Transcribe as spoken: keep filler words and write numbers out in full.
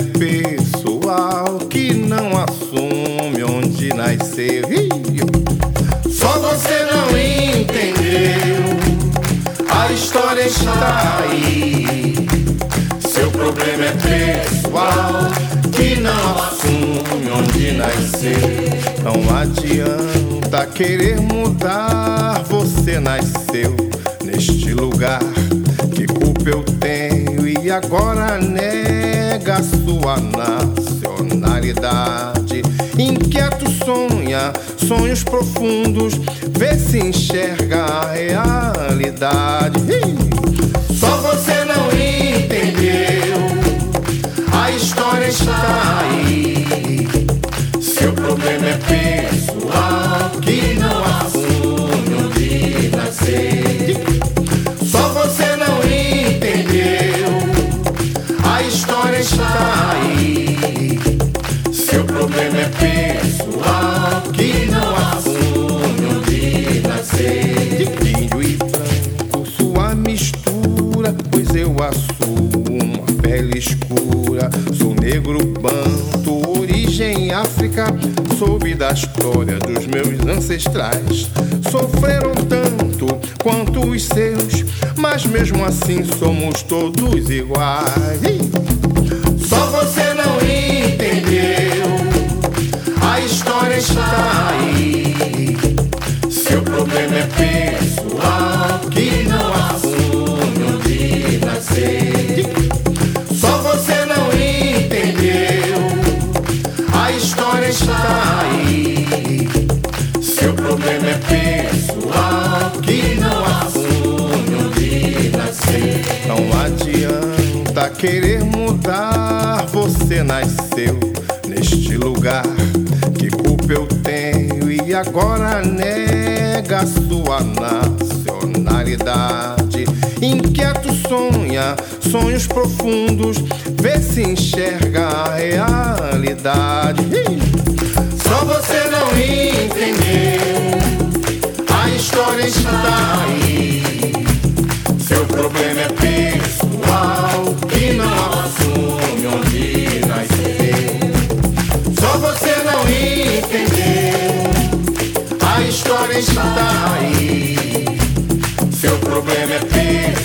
é pessoal, que não assume onde nasceu. Só você não entendeu, a história está aí. Seu problema é pessoal, que não assume onde nasceu. Não adianta querer mudar, você nasceu neste lugar. Que culpa eu tenho e agora nega a sua nacionalidade? Inquieto sonha, sonhos profundos, vê se enxerga a realidade. Só você não entendeu, a história está aí. Seu problema é pessoal, que não assume onde nascer. Só você não entendeu, a história está aí. Seu problema é pessoal, que não assume onde nascer. De filho e branco, sua mistura, pois eu assumo uma pele escura. Sou negro banto, origem África. Soube da história dos meus ancestrais. Sofreram tanto quanto os seus, mas mesmo assim somos todos iguais. Só você não entendeu, a história está aí. Seu problema é pessoal, que não assume onde nascer. Só você não entendeu, a história está aí. Seu problema é pessoal, que não assume onde nascer. Não adianta querer mudar, você nasceu neste lugar. Que culpa eu tenho e agora nega a sua nacionalidade? Inquieto sonha, sonhos profundos, vê se enxerga a realidade. Só você não entendeu, a história está aí. Seu problema é pessoal, que não assume onde nasceu. Só você não entendeu, a história está aí. Seu problema é pessoal,